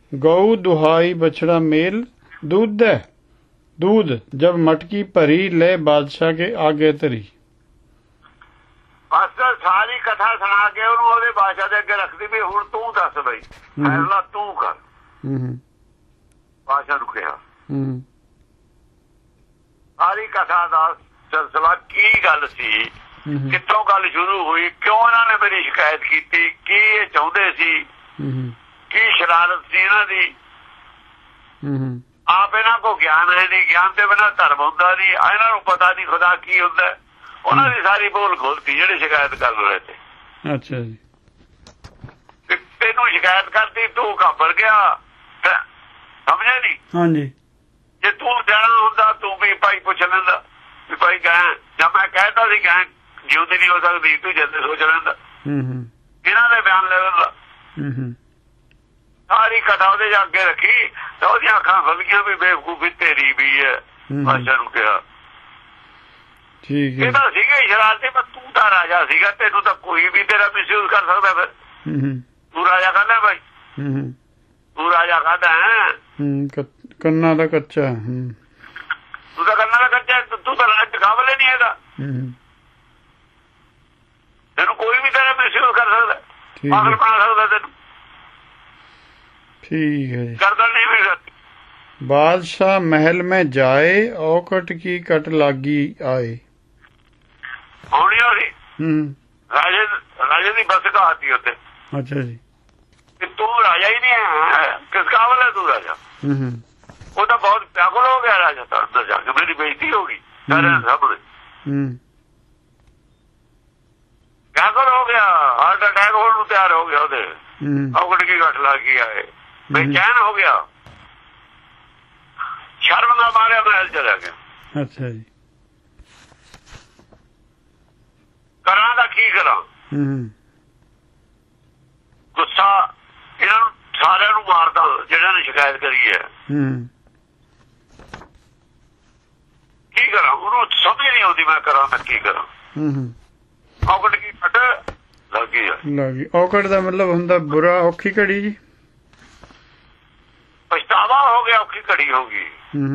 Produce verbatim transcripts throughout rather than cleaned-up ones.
गऊ दुहाई बछड़ा मेल दूध है दूध जब मटकी भरी ले बादशाह के आगे धरी। बस सारी कथा सुना के ਉਹਨੂੰ ਉਹਦੇ ਬਾਦਸ਼ਾਹ ਦੇ ਅੱਗੇ ਰੱਖਦੀ ਵੀ ਹੁਣ ਤੂੰ ਦੱਸ ਬਈ ਫੈਸਲਾ ਤੂੰ ਕਰ। ਬਾਦਸ਼ਾਹ ਨੂੰ ਕਿਹਾ ਸਾਰੀ ਕਥਾ ਦਾ ਸਿਲਸਿਲਾ ਕੀ ਗੱਲ ਸੀ, ਕਿੱਥੋਂ ਗੱਲ ਸ਼ੁਰੂ ਹੋਈ, ਕਿਉਂ ਇਹਨਾਂ ਨੇ ਮੇਰੀ ਸ਼ਿਕਾਇਤ ਕੀਤੀ, ਕੀ ਇਹ ਚਾਹੁੰਦੇ ਸੀ, ਕੀ ਸ਼ਰਾਰਤ ਸੀ ਇਹਨਾਂ ਦੀ। ਆਪ ਇਹਨਾਂ ਕੋ ਗਿਆਨ ਹੈ ਨਹੀਂ, ਗਿਆਨ ਦੇ ਬਿਨਾਂ ਧਰਮ ਹੁੰਦਾ ਨਹੀਂ, ਇਹਨਾਂ ਨੂੰ ਪਤਾ ਨਹੀਂ ਖੁਦਾ ਕੀ ਹੁੰਦਾ। ਉਹਨਾਂ ਦੀ ਸਾਰੀ ਬੋਲ ਖੋਲਤੀ ਜਿਹੜੇ ਸ਼ਿਕਾਇਤ ਕਰ ਰਹੇ ਤੇ। ਅੱਛਾ ਜੀ। ਤੈਨੂੰ ਸ਼ਿਕਾਇਤ ਕਰਤੀ ਤੂੰ ਘਾਬਰ ਗਿਆ, ਸਮਝਿਆ ਨਹੀਂ। ਹਾਂਜੀ। ਜੇ ਤੂੰ ਜਾਣਾ ਹੁੰਦਾ ਤੂੰ ਵੀ ਭਾਈ ਪੁੱਛ ਲੈਂਦਾ ਵੀ ਭਾਈ ਗਏ ਜਾਂ ਮੈਂ ਕਹਿਤਾ ਸੀ ਗਏ ਜਿਉਂਦੀ ਨਹੀਂ ਹੋ ਸਕਦੀ, ਤੂੰ ਜਦ ਸੋਚ ਲੈਂਦਾ ਇਹਨਾਂ ਦੇ ਬਿਆਨ ਲੈ ਲੈਂਦਾ। ਸਾਰੀ ਕਥਾ ਉਹਦੇ ਜਾ ਅੱਗੇ ਰੱਖੀ ਤਾਂ ਉਹਦੀਆਂ ਅੱਖਾਂ ਖੁੱਲ ਗਈਆਂ ਵੀ ਬੇਵਕੂਫੀ ਤੇਰੀ ਵੀ ਹੈ। ਬਾਦਸ਼ਾਹ ਨੂੰ ਕਿਹਾ ਠੀਕ ਹੈ। ਇਹ ਤਾਂ ਸੀਗਾ ਹੀ ਸ਼ਰਾਰਤੀ, ਪਰ ਤੂੰ ਤਾਂ ਰਾਜਾ ਸੀਗਾ, ਤੈਨੂੰ ਤਾਂ ਕੋਈ ਵੀ ਤੇਰਾ ਮਿਸਯੂਜ਼ ਕਰ ਸਕਦਾ। ਫਿਰ ਤੂੰ ਰਾਜਾ ਕਾਹਦਾ ਭਾਈ, ਤੂੰ ਰਾਜਾ ਕਾਹਦਾ ਹੈ, ਕੰਨਾਂ ਦਾ ਕੱਚਾ, ਤੂੰ ਤਾਂ ਕੰਨਾਂ ਦਾ ਕੱਚਾ, ਤੂੰ ਤਾਂ ਰਾਜ ਕਾਬਲ ਨਹੀਂ ਹੈਗਾ, ਤੈਨੂੰ ਕੋਈ ਵੀ ਤੇਰਾ ਮਿਸਯੂਜ਼ ਕਰ ਸਕਦਾ, ਪਾਗਲ ਬਣਾ ਸਕਦਾ ਤੈਨੂੰ। ठीक है। गर्दन नहीं मिल सकती। बादशाह महल में जाए औकट की कट लागी आए। होनी होनी राजे राजे की बस का आती होते। अच्छा जी। कि तू राजा ही नहीं है, किस काबिल है तू राजा। वो तो बहुत व्याकुल हो गया राजा था, अंदर जाके मेरी बेइज्जती होगी सारे सामने, व्याकुल हो गया, हार्ट अटैक होने को तैयार हो गया। औकट की कट लागी आए, बेचैन हो गया, शर्म ना मारे महल चला गया। अच्छा जी। करा दा की करा, गुस्सा इन्हां सारिਆਂ ਨੂੰ ਮਾਰਦਾ ਜਿਹਨਾਂ ਨੇ ਸ਼ਿਕਾਇਤ ਕਰੀ ਹੈ। ਕੀ ਕਰਾਂ, ਉਹਨੂੰ ਸਮਝ ਨਹੀਂ ਆਉਂਦੀ ਮੈਂ ਕਰਾਂ ਮੈਂ ਕੀ ਕਰਾਂ। ਔਕੜ ਕੀ ਕੱਟ ਲੱਗੀ ਆ। ਲੱਗੀ ਔਕੜ ਦਾ ਮਤਲਬ ਹੁੰਦਾ ਬੁਰਾ, ਔਖੀ ਘੜੀ ਜੀ, ਪਛਤਾਵਾ ਹੋ ਗਿਆ, ਔਖੀ ਘੜੀ ਹੋ ਗਈ,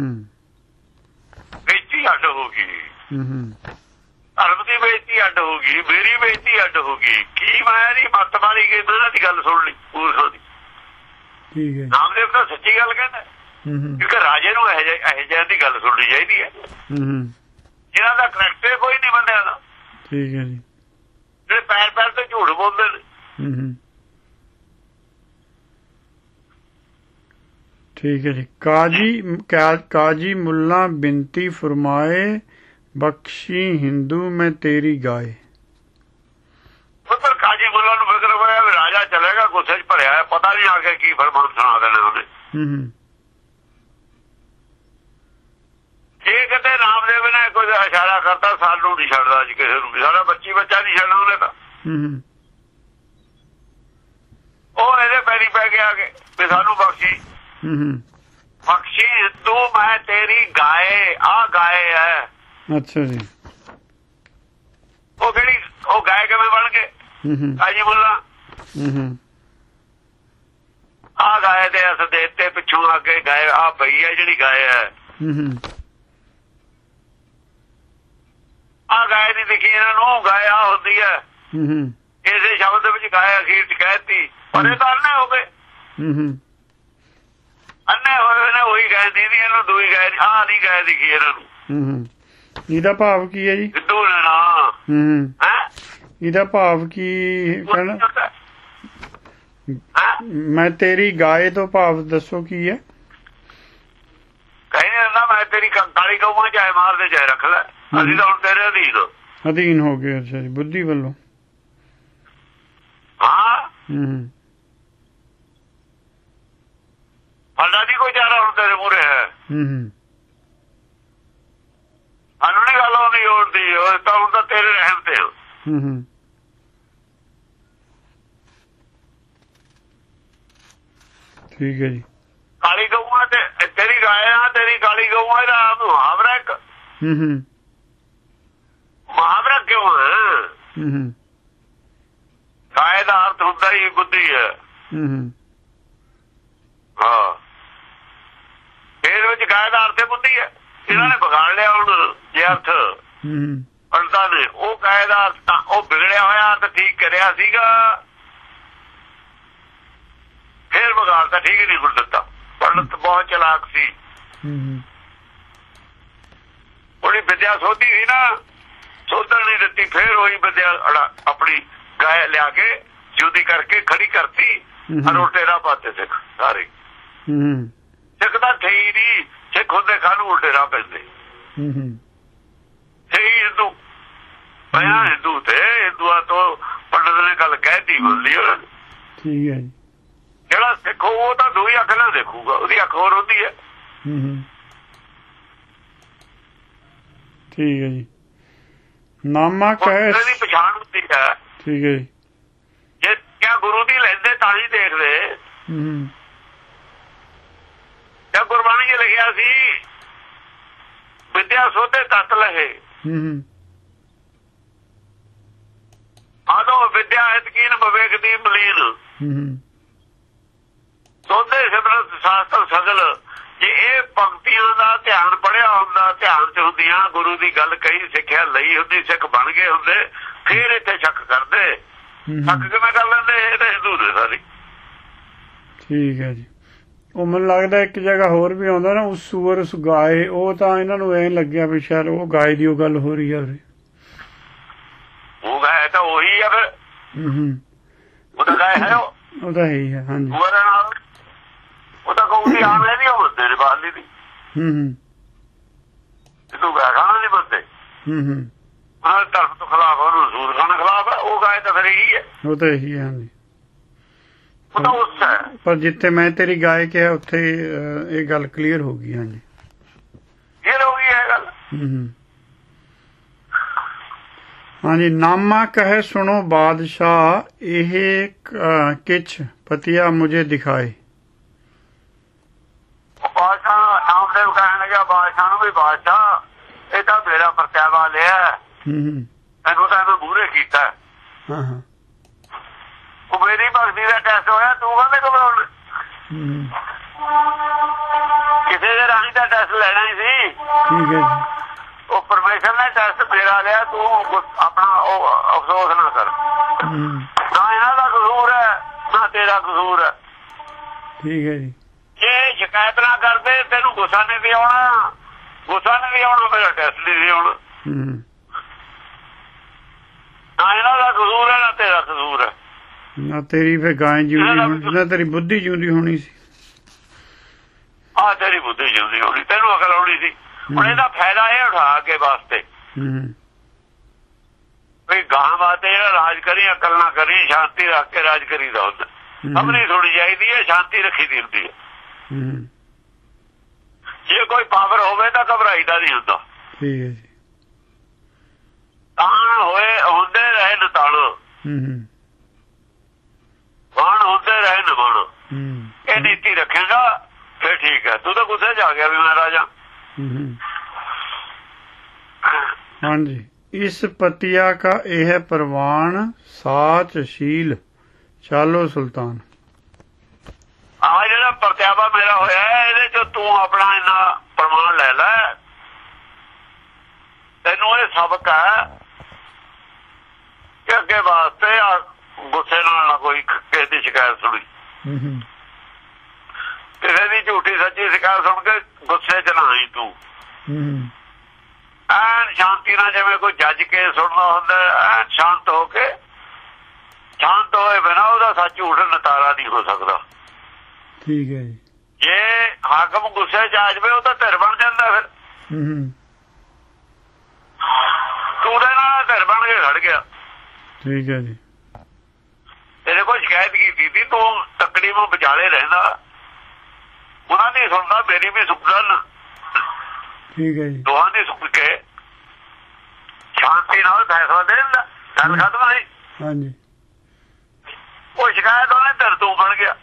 ਬੇਇੱਜ਼ਤੀ ਅੱਡ ਹੋ ਗਈ, ਧਰਮ ਦੀ ਬੇਇੱਜ਼ਤੀ ਅੱਡ ਹੋ ਗਈ, ਮੇਰੀ ਬੇਇੱਜ਼ਤੀ ਅੱਡ ਹੋ ਗਈ। ਕੀ ਮੈਂ ਨਹੀਂ ਮੱਤ ਮਾਰੀ ਗਈ, ਇਹਨਾਂ ਦੀ ਗੱਲ ਸੁਣ ਲਈ ਪੂਰੀ ਦੀ। ਠੀਕ ਹੈ। ਨਾਮਦੇਵ ਤਾਂ ਸੱਚੀ ਗੱਲ ਕਹਿੰਦਾ, ਕਿਉਂਕਿ ਰਾਜੇ ਨੂੰ ਇਹੋ ਜਿਹੇ ਦੀ ਗੱਲ ਸੁਣਨੀ ਚਾਹੀਦੀ ਹੈ ਜਿਹਨਾਂ ਦਾ ਕਰੈਕਟਰ ਕੋਈ ਨਹੀਂ ਬੰਦਿਆਂ ਦਾ। ਠੀਕ ਹੈ ਜੀ। ਜਿਹੜੇ ਪੈਰ ਪੈਰ ਤੇ ਝੂਠ ਬੋਲਦੇ ਨੇ। ठीक है जी। काजी काजी मुल्ला बिनती फरमाए बख्शी हिंदू में तेरी गाय। मतलब काजी मुल्ला ਨੂੰ ਫਿਕਰ ਹੋਇਆ ਵੀ ਰਾਜਾ ਚਲੇਗਾ, ਗੁੱਸੇ 'ਚ ਭਰਿਆ ਹੈ, ਪਤਾ ਨਹੀਂ ਆ ਕੇ ਕੀ ਫਰਮਾਨ ਸੁਣਾ ਦੇਣਾ ਉਹਨੇ। ਜੇ ਕਿਤੇ ਰਾਮਦੇਵ ਨੇ ਕੋਈ ਇਸ਼ਾਰਾ ਕਰਤਾ ਸਾਨੂੰ ਨਹੀਂ ਛੱਡਦਾ ਜੀ ਕਿਸੇ ਨੂੰ, ਸਾਡਾ ਬੱਚੀ ਬੱਚਾ ਨਹੀਂ ਛੱਡਣਾ ਉਹਨੇ ਤਾਂ। ਉਹ ਇਹਦੇ ਪੈਰੀ ਪੈ ਕੇ ਆ ਕੇ ਵੀ ਸਾਨੂੰ ਬਖਸ਼ੀ बख्शी हिंदू मैं तेरी गाय, आ गाय है। अच्छा जी। वो केड़ी वो गाय किवें बन गए काजी मुल्ला, आ गाय दे अस देते पिछों आगे गाय आ पई है जिहड़ी गाय है, आ गाय नहीं दिखी इन्हां नूं, गाय आ हुंदी है। इसे शब्द विच गाय अखीर च कहती, पर ये तां अन्ने हो गए, अन्ने होए ने ਉਹੀ गाय दी दी ਇਹਨੂੰ ਦੂਈ गाय ਆ ਨਹੀਂ गाय ਦਿਖੀ ਇਹਨਾਂ ਨੂੰ। ਇਹਦਾ ਭਾਵ ਕੀ ਹੈ ਜੀ? ਸਿੱਧੂ ਨੇ ਨਾ ਹੈ ਇਹਦਾ ਭਾਵ ਕੀ ਕਹਿਣਾ? ਮੈਂ ਤੇਰੀ ਗਾਏ ਤੋਂ ਭਾਵ ਦੱਸੋ ਕੀ ਹੈ? ਕਹਿੰਦੇ ਨਾ ਮੈਂ ਤੇਰੀ ਕਾਲੀ ਗਊਆਂ ਚਾਹੇ ਮਾਰ ਦੇ ਚਾਹੇ ਰੱਖ ਲੈ, ਅਸੀਂ ਤਾਂ ਹੁਣ ਤੇਰੇ ਅਧੀਨ ਅਧੀਨ ਹੋ ਗਏ। ਅੱਛਾ ਜੀ। ਬੁੱਧੀ ਵੱਲੋਂ। ਹਾਂ ਸਾਡਾ ਨਹੀਂ ਕੋਈ ਚਾਰਾ ਹੁਣ ਤੇਰੇ ਮੂਹਰੇ ਹੈ। ਸਾਨੂੰ ਨਹੀਂ ਗੱਲ ਆਉਂਦੀ ਉੜਦੀ, ਉਹ ਤਾਂ ਹੁਣ ਤਾਂ ਤੇਰੇ ਰਹਿਮ ਤੇ। ਠੀਕ ਹੈ ਜੀ। ਕਾਲੀ ਗਊਆਂ ਤੇ ਤੇਰੀ ਗਾਇਆ, ਤੇਰੀ ਕਾਲੀ ਗਊਆਂ ਦਾ ਮੁਹਾਵਰਾ ਇੱਕ ਮੁਹਾਵਰਾ ਕਿਉਂ ਹੈ? ਗਾਏ ਦਾ ਅਰਥ ਹੁੰਦਾ ਹੀ ਬੁੱਧੀ ਹੈ। ਹਾਂ ਇਹਦੇ ਵਿੱਚ ਗਾਇ ਦਾ ਅਰਥ ਬੁੱਧੀ ਹੈ। ਇਹਨਾਂ ਨੇ ਵਿਗਾੜ ਲਿਆ ਹੁਣ ਜੇ ਅਰਥ ਪੰਡਤਾਂ ਨੇ, ਉਹ ਗਾਇ ਦਾ ਅਰਥ ਉਹ ਵਿਗੜਿਆ ਹੋਇਆ ਅਰਥ ਠੀਕ ਕਰਿਆ ਸੀਗਾ, ਫੇਰ ਵਿਗਾੜਤਾ, ਠੀਕ ਹੀ ਨਹੀਂ ਹੁਣ ਦਿੱਤਾ। ਪੰਡਤ ਬਹੁਤ ਚਲਾਕ ਸੀ, ਉਹਦੀ ਵਿਦਿਆ ਸੋਧੀ ਸੀ ਨਾ, ਸੋਧਣ ਨਹੀਂ ਦਿੱਤੀ, ਫੇਰ ਉਹੀ ਵਿਦਿਆ ਆਪਣੀ ਗਾਇ ਲਿਆ ਕੇ ਜੁਦੀ ਕਰਕੇ ਖੜੀ ਕਰਤੀ, ਉਲਟੇਰਾ ਪਾਤੇ ਸਿੱਖ ਸਾਰੇ। ਸਿੱਖ ਤਾਂ ਠਈ ਨਹੀਂ, ਸਿੱਖ ਹੁੰਦੇ ਕਾਹਨੂੰ ਉਲਟੇਰਾ ਪੈਂਦੇ, ਠਈ ਹਿੰਦੂ ਪਿਆ ਹਿੰਦੂ ਤੇ ਹਿੰਦੂਆਂ ਤੋਂ ਪੰਡਤ ਨੇ ਗੱਲ ਕਹਿਤੀ ਬੋਲੀ। ਠੀਕ ਹੈ ਜੀ, ਜਿਹੜਾ ਸਿੱਖ ਉਹ ਤਾਂ ਦੋ ਹੀ ਅੱਖ ਨਾਲ ਦੇਖੂਗਾ, ਉਹਦੀ ਅੱਖ ਹੋਰ ਹੁੰਦੀ ਹੈ। ਠੀਕ ਹੈ ਜੀ, ਨਾਮਾ ਕਹੇ ਦੀ ਪਛਾਣ ਹੁੰਦੀ ਹੈ। ਠੀਕ ਹੈ ਜੀ, ਜੇ ਕਿਆ ਗੁਰੂ ਦੀ ਲੈਂਦੇ ਤਾਂ ਹੀ ਦੇਖਦੇ। ਜਾਂ ਗੁਰਬਾਣੀ ਚ ਲਿਖਿਆ ਸੀ ਵਿਦਿਆ ਸੋਧੇ ਤਤ ਲਹੇ, ਆਦੋ ਵਿਦਿਆ ਹਿਤਕੀਨ ਵਿਵੇਕ ਦੀ ਮਲੀਨ, ਸੋਧੇ ਸਿਮਰਤ ਸ਼ਾਸਤਰ ਸਗਲ। ਜੇ ਇਹ ਪੰਕਤੀਆਂ ਦਾ ਧਿਆਨ ਪੜਿਆ ਹੁੰਦਾ, ਧਿਆਨ ਚ ਹੁੰਦੀਆਂ, ਗੁਰੂ ਦੀ ਗੱਲ ਕਹੀ, ਸਿੱਖਿਆ ਲਈ ਹੁੰਦੀ, ਸਿੱਖ ਬਣ ਗਏ ਹੁੰਦੇ, ਫੇਰ ਇੱਥੇ ਸ਼ੱਕ ਕਰਦੇ। ਸ਼ੱਕ ਕਿਵੇਂ ਕਰ ਲੈਂਦੇ, ਇਹ ਤਾਂ ਹਿੰਦੂ ਨੇ ਸਾਰੇ। ਠੀਕ ਹੈ ਜੀ, ਉਹ ਮੈਨੂੰ ਲੱਗਦਾ ਇੱਕ ਜਗ੍ਹਾ ਹੋਰ ਵੀ ਆਉਂਦਾ ਨਾ, ਉਸ ਸੂਰ ਉਸ ਗਾਏ, ਉਹ ਤਾਂ ਇਹਨਾਂ ਨੂੰ ਐਂ ਲੱਗਿਆ ਵੀ ਸ਼ਾਇਦ ਉਹ ਗਾਏ ਦੀ ਉਹ ਗੱਲ ਹੋ ਰਹੀ ਹੈ। ਉਹ ਗਾਏ ਤਾਂ ਉਹੀ ਆ ਫਿਰ, ਉਹ ਤਾਂ ਗਾਏ ਹੈ, ਉਹ ਤਾਂ ਹੈ ਹੀ ਹੈ। ਹਾਂਜੀ, ਉਹ ਤਾਂ ਗਊ ਦੀ ਆਮ ਲੈਣੀ, ਉਹ ਬੰਦੇ ਨੇ ਬਾਹਰਲੀ ਦੀ, ਤੂੰ ਗਾਇ ਖਾਣਾ ਨਹੀਂ ਬੰਦੇ, ਉਹਨਾਂ ਦੇ ਧਰਮ ਤੋਂ ਖਿਲਾਫ, ਉਹਨੂੰ ਸੂਰ ਖਾਣਾ ਖਿਲਾਫ ਹੈ, ਉਹ ਗਾਏ ਤਾਂ ਫਿਰ ਇਹੀ ਹੈ। ਉਹ ਤਾਂ ਇਹੀ ਹੈ। ਹਾਂਜੀ, ਉਹ ਤਾਂ ਉਸ ਹੈ, ਪਰ ਜਿੱਥੇ ਮੈਂ ਤੇਰੀ ਗਾਇ ਕਿਹਾ ਉੱਥੇ ਇਹ ਗੱਲ ਕਲੀਅਰ ਹੋ ਗਈ। ਹਾਂਜੀ, ਕਲੀਅਰ ਹੋ ਗਈ ਇਹ ਗੱਲ। ਹਾਂਜੀ, ਨਾਮਾ ਕਹੇ ਸੁਣੋ ਬਾਦਸ਼ਾਹ, ਇਹ ਕਿਛ ਪਤੀਆ ਮੁਝੇ ਦਿਖਾਏ। ਬਾਦਸ਼ਾਹ ਨਾਮਦੇਵ ਕਹਿਣ ਲੱਗਿਆ ਬਾਦਸ਼ਾਹ ਨੂੰ ਵੀ, ਬਾਦਸ਼ਾਹ ਇਹ ਤਾਂ ਮੇਰਾ ਪਰਤਿਆਵਾ ਲਿਆ, ਇਹਨੂੰ ਤਾਂ ਇਹਨੂੰ ਮੂਹਰੇ ਕੀਤਾ, ਉਹ ਮੇਰੀ ਭਗਤੀ ਦਾ ਟੈਸਟ ਹੋਇਆ, ਤੂੰ ਕਹਿੰਦੇ ਘਬਰਾਉਣ। ਕਿਸੇ ਦੇ ਰਾਹੀਂ ਦਾ ਟੈਸਟ ਲੈਣਾ ਹੀ ਸੀ। ਠੀਕ ਹੈ, ਉਹ ਪਰਮੇਸ਼ਰ ਨੇ ਟੈਸਟ ਮੇਰਾ ਲਿਆ, ਤੂੰ ਆਪਣਾ ਉਹ ਅਫਸੋਸ ਨਾ ਕਰ, ਨਾ ਇਹਨਾਂ ਦਾ ਕਸੂਰ ਹੈ ਨਾ ਤੇਰਾ ਕਸੂਰ ਹੈ। ਠੀਕ ਹੈ ਜੀ, ਜੇ ਸ਼ਿਕਾਇਤ ਨਾ ਕਰਦੇ ਤੈਨੂੰ ਗੁੱਸਾ ਨਹੀਂ ਵੀ ਆਉਣਾ, ਗੁੱਸਾ ਨਹੀਂ ਵੀ ਆਉਣਾ, ਮੇਰਾ ਟੈਸਟ ਨਹੀਂ ਆਉਣਾ। ਨਾ ਇਹਨਾਂ ਦਾ ਕਸੂਰ ਹੈ ਨਾ ਤੇਰਾ ਕਸੂਰ ਹੈ, ਨਾ ਤੇਰੀ ਫਿਰ ਗਾਂ ਜਿਉਂਦੀ ਹੋਣੀ, ਨਾ ਤੇਰੀ ਬੁੱਧੀ ਜਿਉਂਦੀ ਹੋਣੀ ਸੀ। ਆਹ ਤੇਰੀ ਬੁੱਧੀ ਜਿਉਂਦੀ ਹੋਣੀ, ਤੈਨੂੰ ਅਕਲ ਆਉਣੀ ਸੀ। ਹੁਣ ਇਹਦਾ ਫਾਇਦਾ ਇਹ ਉਠਾ ਕੇ ਵਾਸਤੇ ਵੀ ਗਾਂ ਵਾਸਤੇ ਜਿਹੜਾ ਰਾਜ ਕਰੀ, ਅਕਲ ਨਾ ਕਰੀ, ਸ਼ਾਂਤੀ ਰੱਖ ਕੇ ਰਾਜ ਕਰੀ ਦਾ ਹੁੰਦਾ। ਸਭ ਨਹੀਂ ਸੁਣੀ ਚਾਹੀਦੀ ਹੈ, ਸ਼ਾਂਤੀ ਰੱਖੀ ਦੀ ਹੁੰਦੀ ਹੈ। ਜੇ ਕੋਈ ਪਾਵਰ ਹੋਵੇ ਤਾਂ ਘਬਰਾਈਦਾ ਨਹੀਂ ਹੁੰਦਾ। ਠੀਕ ਹੈ ਜੀ, ਤਾਣ ਹੋਏ ਹੁੰਦੇ ਰਹੇ ਨਤਾਣ, ਬਾਣ ਹੁੰਦੇ ਰਹੇ ਨਬਾਣ। ਇਹ ਨੀਤੀ ਰੱਖੇਗਾ ਫਿਰ ਠੀਕ ਹੈ। ਤੂੰ ਤਾਂ ਗੁੱਸੇ ਚ ਆ ਗਿਆ ਵੀ ਮੈਂ ਰਾਜਾ। ਹਾਂਜੀ, ਇਸ ਪਤੀਆ ਕਾ ਇਹ ਪ੍ਰਵਾਨ ਸਾਚ ਸ਼ੀਲ, ਚਾਲੋ ਸੁਲਤਾਨ। ਆਹ ਜਿਹੜਾ ਪਰਤਿਆਵਾ ਮੇਰਾ ਹੋਇਆ, ਇਹਦੇ ਚ ਤੂੰ ਆਪਣਾ ਇੰਨਾ ਪ੍ਰਮਾਣ ਲੈ ਲੈ, ਤੈਨੂੰ ਇਹ ਸਬਕ ਹੈ ਕਿ ਅੱਗੇ ਵਾਸਤੇ ਗੁੱਸੇ ਨਾਲ ਨਾ ਕੋਈ ਕਿਸੇ ਦੀ ਸ਼ਿਕਾਇਤ ਸੁਣੀ, ਕਿਸੇ ਦੀ ਝੂਠੀ ਸੱਚੀ ਸ਼ਿਕਾਇਤ ਸੁਣ ਕੇ ਗੁੱਸੇ ਚ ਨਾ ਆਈ ਤੂੰ। ਐਨ ਸ਼ਾਂਤੀ ਨਾਲ, ਜਿਵੇਂ ਕੋਈ ਜੱਜ ਕੇ ਸੁਣਦਾ ਹੁੰਦਾ, ਐਨ ਸ਼ਾਂਤ ਹੋ ਕੇ, ਸ਼ਾਂਤ ਹੋਏ ਬਿਨਾਂ ਉਹਦਾ ਸੱਚ ਝੂਠ ਨਤਾਰਾ ਨਹੀਂ ਹੋ ਸਕਦਾ। ਠੀਕ ਹੈ ਜੀ, ਜੇ ਹਾਕਮ ਗੁੱਸੇ ਚ ਆ ਜਾਵੇ ਉਹ ਤਾਂ ਧਿਰ ਬਣ ਜਾਂਦਾ, ਫਿਰ ਤੂੰ ਉਹਦੇ ਨਾਲ ਧਿਰ ਬਣ ਕੇ ਖੜ ਗਿਆ। ਠੀਕ ਹੈ ਜੀ, ਤੇਰੇ ਕੋਲ ਸ਼ਿਕਾਇਤ ਕੀਤੀ ਸੀ, ਤੂੰ ਤੱਕੜੀ ਨੂੰ ਵਿਚਾਲੇ ਰਹਿੰਦਾ, ਉਹਨਾਂ ਦੀ ਸੁਣਦਾ, ਮੇਰੀ ਵੀ ਸੁਣਦਾ। ਠੀਕ ਹੈ ਜੀ, ਦੋਹਾਂ ਦੀ ਸੁਣ ਕੇ ਸ਼ਾਂਤੀ ਨਾਲ ਫੈਸਲਾ ਦੇ ਦਿੰਦਾ, ਗੱਲ ਖਤਮ ਨਹੀਂ। ਹਾਂਜੀ, ਉਹ ਸ਼ਿਕਾਇਤ ਉਹਨੇ ਧਿਰ ਤੂੰ ਬਣ ਗਿਆ।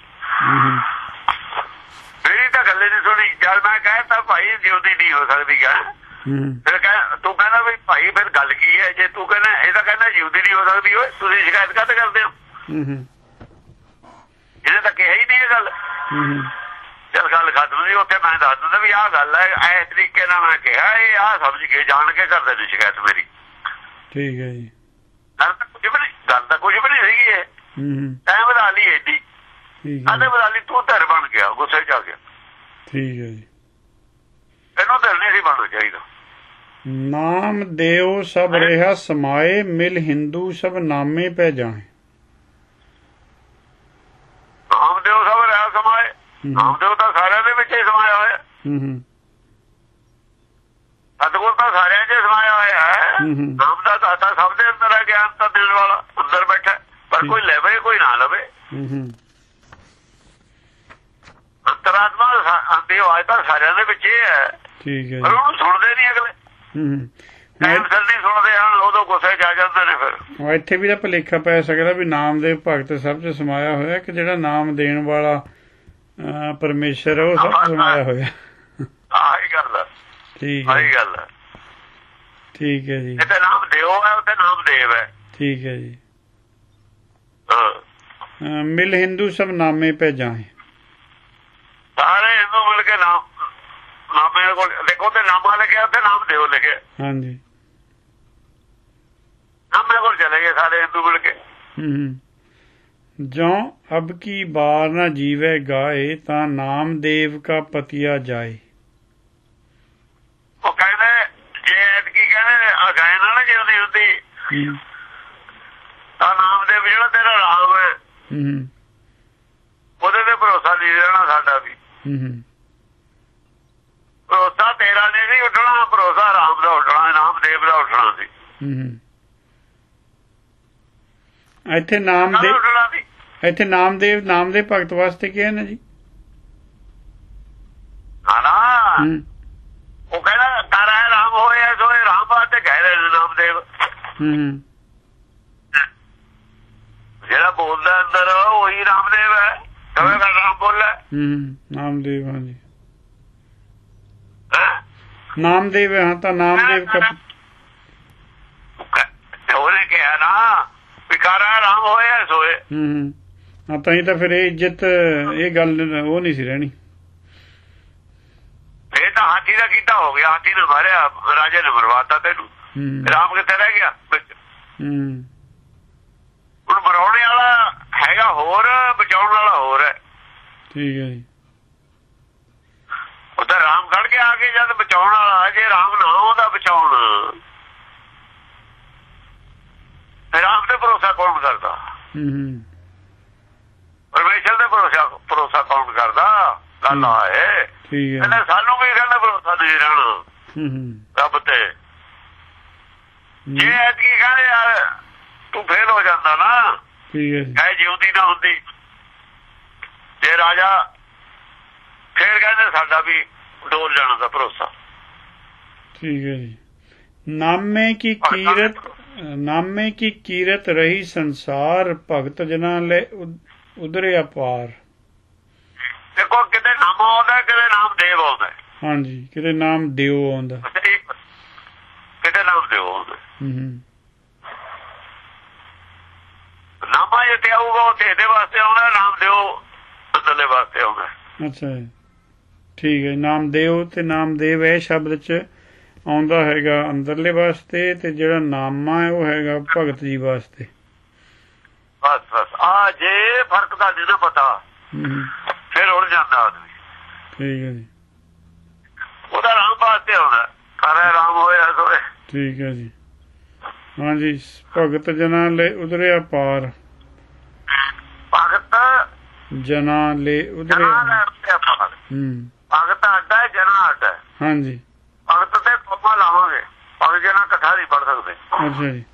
ਮੇਰੀ ਤਾਂ ਗੱਲ ਨਹੀਂ ਸੁਣੀ। ਜਦ ਮੈਂ ਕਹਿਤਾ ਭਾਈ ਜਿਉਂਦੀ ਨਹੀਂ ਹੋ ਸਕਦੀ ਗੱਲ, ਫਿਰ ਕਹਿ ਤੂੰ ਕਹਿੰਦਾ ਵੀ ਭਾਈ ਫਿਰ ਗੱਲ ਕੀ ਹੈ? ਜੇ ਤੂੰ ਕਹਿੰਦਾ ਇਹ ਤਾਂ ਕਹਿੰਦਾ ਜਿਉਂਦੀ ਨਹੀਂ ਹੋ ਸਕਦੀ, ਓਏ ਤੁਸੀਂ ਸ਼ਿਕਾਇਤ ਕਾਹਤੇ ਕਰਦੇ ਹੋ? ਇਹਨੇ ਤਾਂ ਕਿਹਾ ਹੀ ਨਹੀਂ ਇਹ ਗੱਲ। ਨਾਲ ਗੱਲ ਖਤਮ ਸੀ। ਉੱਥੇ ਮੈਂ ਦੱਸ ਦਿੰਦਾ ਵੀ ਆਹ ਗੱਲ ਹੈ, ਇਸ ਤਰੀਕੇ ਨਾਲ ਮੈਂ ਕਿਹਾ, ਇਹ ਆਹ ਸਮਝ ਕੇ ਜਾਣ ਕੇ ਕਰਦੇ ਨੇ ਸ਼ਿਕਾਇਤ ਮੇਰੀ। ਠੀਕ ਹੈ ਜੀ। ਗੱਲ ਤਾਂ ਕੁਝ ਵੀ ਨਹੀਂ, ਗੱਲ ਤਾਂ ਕੁਝ ਵੀ ਨਹੀਂ ਸੀਗੀ ਇਹ। ਤੈਂ ਵਧਾ ਲਈ ਏਡੀ, ਆਦੇ ਵਧਾ ਲਈ, ਤੂੰ ਧਿਰ ਬਣ ਗਿਆ, ਗੁੱਸੇ ਚ ਆ ਗਿਆ। ਠੀਕ ਹੈ ਜੀ। ਇਹਨੂੰ ਧਿਰ ਨਹੀਂ ਸੀ ਬਣਨਾ ਚਾਹੀਦਾ। ਨਾਮ ਦੇਵ ਸਭ ਰਿਹਾ ਸਮਾਏ, ਮਿਲ ਹਿੰਦੂ ਸਭ ਨਾਮੇ ਪੈ ਜਾਏ। ਨਾਮਦੇਵ ਸਭ ਰਿਹਾ ਸਮਾਏ, ਨਾਮਦੇਵ ਤਾਂ ਸਾਰਿਆਂ ਦੇ ਵਿੱਚ ਹੀ ਸਮਾਇਆ ਹੋਇਆ। ਸਤਿਗੁਰ ਤਾਂ ਸਾਰਿਆਂ 'ਚ ਸਮਾਇਆ ਹੋਇਆ ਹੈ। ਨਾਮ ਦਾ ਦਾਤਾ ਸਭ ਦੇ ਅੰਦਰ ਹੈ, ਗਿਆਨ ਤਾਂ ਦੇਣ ਵਾਲਾ ਅੰਦਰ ਬੈਠਾ, ਪਰ ਕੋਈ ਲਵੇ ਕੋਈ ਨਾ ਲਵੇ। ਅੰਤਰਾਤਮਾ ਦੀ ਆਵਾਜ਼ ਤਾਂ ਸਾਰਿਆਂ ਦੇ ਵਿੱਚ ਹੀ ਹੈ। ਠੀਕ ਹੈ। ਪਰ ਉਹਨੂੰ ਸੁਣਦੇ ਨਹੀਂ ਅਗਲੇ, ਟਾਈਮ ਸਿਰ ਨਹੀਂ ਸੁਣਦੇ ਹਨ, ਉਦੋਂ ਗੁੱਸੇ ਚ ਆ ਜਾਂਦੇ ਨੇ। ਫਿਰ ਇੱਥੇ ਵੀ ਤਾਂ ਭੁਲੇਖਾ ਪੈ ਸਕਦਾ ਵੀ ਨਾਮਦੇਵ ਭਗਤ ਸਭ ਚ ਸਮਾਇਆ ਹੋਇਆ, ਕਿ ਜਿਹੜਾ ਨਾਮ ਦੇਣ ਵਾਲਾ ਪਰਮੇਸ਼ਰ ਉਹ ਸਭ ਸਮਾਇਆ ਹੋਇਆ। ਆਹੀ ਗੱਲ ਹੈ। ਠੀਕ ਆਹੀ ਗੱਲ ਹੈ। ਠੀਕ ਹੈ ਜੀ। ਇੱਥੇ ਨਾਮ ਦੇਵ ਹੈ, ਉੱਥੇ ਨਾਮ ਦੇਵ ਹੈ। ਠੀਕ ਹੈ ਜੀ। ਮਿਲ ਹਿੰਦੂ ਸਭ ਨਾਮੇ ਪੈ ਜਾਏ, ਸਾਰੇ ਹਿੰਦੂ ਮਿਲ ਕੇ ਨਾਮ ਨਾਮੇ ਕੋਲ ਦੇਖੋ, ਤੇ ਨਾਮਾ ਲਿਖਿਆ, ਉੱਥੇ ਨਾਮ ਦੇਵ ਲਿਖਿਆ। ਹਾਂਜੀ। ਨਾਮੇ ਕੋਲ ਚਲੇ ਗਏ ਸਾਰੇ ਹਿੰਦੂ ਮਿਲ ਕੇ। ਜੋ ਅਬ ਕੀ ਬਾਰ ਨਾ ਜੀਵੇ ਗਾਏ, ਤਾਂ ਨਾਮ ਦੇਵ ਕਾ ਪਤੀਆ ਜਾਏ। ਉਹ ਕਹਿੰਦੇ ਜੇ ਐਤਕੀ ਕਹਿੰਦੇ ਅਗਾਇ ਨਾਲ ਜਿਉਂਦੀ ਹੁੰਦੀ ਤਾਂ ਨਾਮ ਦੇਵ ਜਿਹੜਾ ਤੇਰਾ ਰਾਮ ਹੈ ਉਹਦੇ ਤੇ ਭਰੋਸਾ ਨਹੀਂ ਰਹਿਣਾ ਸਾਡਾ ਵੀ। ਭਰੋਸਾ ਤੇਰਾ ਨੇ ਨਹੀਂ ਉੱਠਣਾ, ਭਰੋਸਾ ਰਾਮ ਦਾ ਉੱਠਣਾ, ਨਾਮ ਦੇਵ ਦਾ ਉੱਠਣਾ ਸੀ। ਇੱਥੇ ਨਾਮਦੇਵ ਇੱਥੇ ਨਾਮਦੇਵ ਨਾਮਦੇਵ ਭਗਤ ਵਾਸਤੇ ਕੀ ਹੈ ਨਾ ਜੀ? ਹਾਂ ਨਾ, ਉਹ ਕਹਿੰਦਾ ਤਾਰਾ ਰਾਮ ਹੋਇਆ ਸੋਏ, ਰਾਮ ਵਾਸਤੇ ਕਹਿ ਰਹੇ ਨੇ ਨਾਮਦੇਵ। ਜਿਹੜਾ ਬੋਲਦਾ ਅੰਦਰ ਉਹੀ ਰਾਮਦੇਵ ਹੈ। ਕਵੇਂ ਕਰ ਰਾਮ ਬੋਲਿਆ ਨਾਮਦੇਵ। ਹਾਂਜੀ ਨਾਮਦੇਵ ਹੈ। ਹਾਂ ਤਾਂ ਨਾਮਦੇਵ ਕਾ ਉਹਨੇ ਕਿਹਾ ਨਾ ਵਿਕਾਰਾ ਰਾਮ ਹੋਇਆ ਸੋਏ। ਹਮ ਹਾਂ ਤਾਂ ਹੀ ਤਾਂ ਫਿਰ ਇਹ ਇੱਜ਼ਤ ਇਹ ਗੱਲ ਉਹ ਨਹੀਂ ਸੀ ਰਹਿਣੀ। ਇਹ ਤਾਂ ਹਾਥੀ ਦਾ ਕੀਤਾ ਹੋ ਗਿਆ, ਹਾਥੀ ਨੇ ਮਾਰਿਆ, ਰਾਜੇ ਨੇ ਮਰਵਾਤਾ ਤੈਨੂੰ। ਰਾਮ ਕਿੱਥੇ ਰਹਿ ਗਿਆ? ਹੁਣ ਮਰਾਉਣੇ ਵਾਲਾ ਹੈਗਾ ਹੋਰ, ਬਚਾਉਣ ਵਾਲਾ ਹੋਰ ਹੈ। ਠੀਕ ਹੈ ਜੀ। ਉਹਦਾ ਰਾਮ ਖੜ ਕੇ ਆ ਕੇ ਜਦ ਬਚਾਉਣ ਵਾਲਾ, ਜੇ ਰਾਮ ਨਾ ਆਉਂਦਾ ਬਚਾਉਣ, ਰਾਮ ਤੇ ਭਰੋਸਾ ਕੌਣ ਕਰਦਾ? ਪਰਮੇਸ਼ਰ ਤੇ ਭਰੋਸਾ ਭਰੋਸਾ ਕੌਣ ਕਰਦਾ? ਗੱਲ ਆਏ ਕਹਿੰਦੇ ਸਾਨੂੰ ਵੀ ਕਹਿੰਦਾ ਭਰੋਸਾ ਨਹੀਂ ਰਹਿਣਾ ਰੱਬ ਤੇ। ਜੇ ਐਤਕੀ ਕਹਿੰਦੇ ਯਾਰ ਤੂੰ ਫੇਲ ਹੋ ਜਾਂਦਾ ਨਾ, ਕਹੇ ਜਿਉਂਦੀ ਨਾ ਹੁੰਦੀ, ਜੇ ਰਾਜਾ ਫੇਰ ਕਹਿੰਦੇ ਸਾਡਾ ਵੀ ਡੋਲ ਜਾਣਾ ਦਾ ਭਰੋਸਾ। ਠੀਕ ਹੈ ਜੀ। ਨਾਮੇ ਕੀ ਕੀਰਤ ਨਾਮੇ ਕੀ ਕੀਰਤ ਰਹੀ ਸੰਸਾਰ, ਭਗਤ ਜਨਾਂ ਲੈ ਉਧਰੇ ਅਪਾਰ। ਦੇਖੋ ਕਿਤੇ ਨਾਮ ਆਉਂਦਾ, ਕਿਤੇ ਨਾਮ ਦੇਵ ਆਉਂਦਾ। ਹਾਂਜੀ ਕਿਤੇ ਨਾਮ ਦੇਵ ਆਉਂਦਾ, ਕਿਤੇ ਨਾਮ ਦੇਵ ਆਉਂਦਾ। ਨਾਮਾ ਜਿੱਥੇ ਆਊਗਾ ਉੱਥੇ ਇਹਦੇ ਵਾਸਤੇ ਆਉਣਾ, ਨਾਮ ਦਿਓ ਅੰਦਰਲੇ ਵਾਸਤੇ ਆਉਣਾ। ਅੱਛਾ ਜੀ ਠੀਕ ਹੈ। ਨਾਮਦੇਵ ਤੇ ਨਾਮਦੇਵ ਇਹ ਸ਼ਬਦ ਚ ਆਉਂਦਾ ਹੈਗਾ ਅੰਦਰਲੇ ਵਾਸਤੇ, ਤੇ ਜਿਹੜਾ ਨਾਮਾ ਹੈ ਉਹ ਹੈਗਾ ਭਗਤ ਜੀ ਵਾਸਤੇ। ਬਸ ਬਸ ਆ ਜੇ ਫਰਕ ਦਾ ਨਹੀਂ ਨਾ ਪਤਾ ਫਿਰ ਉੜ ਜਾਂਦਾ ਆਦਮੀ। ਠੀਕ ਹੈ ਜੀ। ਉਹਦਾ ਰਾਮ ਵਾਸਤੇ ਆਉਂਦਾ, ਸਾਰਾ ਰਾਮ ਹੋਇਆ ਸੋਏ। ਠੀਕ ਹੈ ਜੀ। ਹਾਂਜੀ ਭਗਤ ਜਨਾਂ ਲੈ ਉਧਰਿਆ ਪਾਰ, ਭਗਤ ਜਨਾਂ ਲੈ ਉਧਰਿਆ ਪਾਰ। ਹੂੰ ਭਗਤ ਅੱਡਾ ਜਨਾਂ ਅੱਡਾ। ਹਾਂਜੀ ਭਗਤ ਤੇ ਕੋਮਾ ਲਾਵਾਂਗੇ, ਭਗਤ ਜਨਾਂ ਇਕੱਠਾ ਨਹੀਂ ਪੜ ਸਕਦੇ। ਅੱਛਾ ਜੀ।